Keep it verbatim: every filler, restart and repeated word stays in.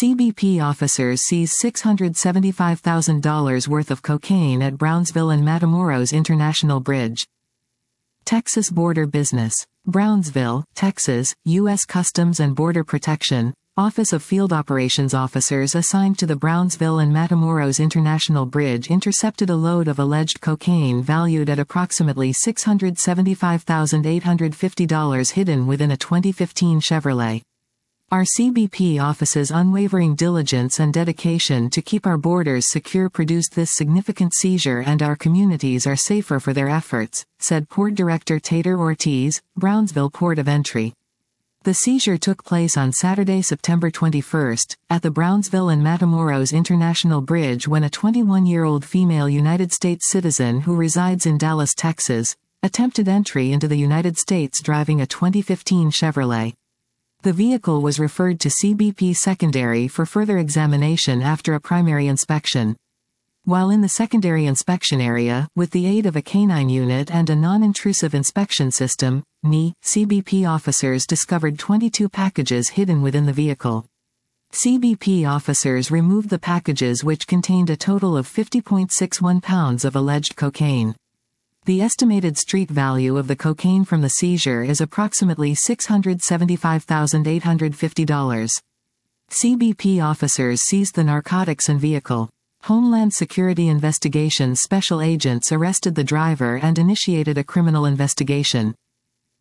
C B P officers seize six hundred seventy-five thousand dollars worth of cocaine at Brownsville and Matamoros International Bridge. Texas Border Business. Brownsville, Texas, U S Customs and Border Protection, Office of Field Operations officers assigned to the Brownsville and Matamoros International Bridge intercepted a load of alleged cocaine valued at approximately six hundred seventy-five thousand eight hundred fifty dollars hidden within a twenty fifteen Chevrolet. Our C B P office's unwavering diligence and dedication to keep our borders secure produced this significant seizure, and our communities are safer for their efforts, said Port Director Tater Ortiz, Brownsville Port of Entry. The seizure took place on Saturday, September twenty-first, at the Brownsville and Matamoros International Bridge when a twenty-one-year-old female United States citizen who resides in Dallas, Texas, attempted entry into the United States driving a twenty fifteen Chevrolet. The vehicle was referred to C B P Secondary for further examination after a primary inspection. While in the secondary inspection area, with the aid of a canine unit and a non-intrusive inspection system, N I, C B P officers discovered twenty-two packages hidden within the vehicle. C B P officers removed the packages, which contained a total of fifty point six one pounds of alleged cocaine. The estimated street value of the cocaine from the seizure is approximately six hundred seventy-five thousand eight hundred fifty dollars. C B P officers seized the narcotics and vehicle. Homeland Security Investigations special agents arrested the driver and initiated a criminal investigation.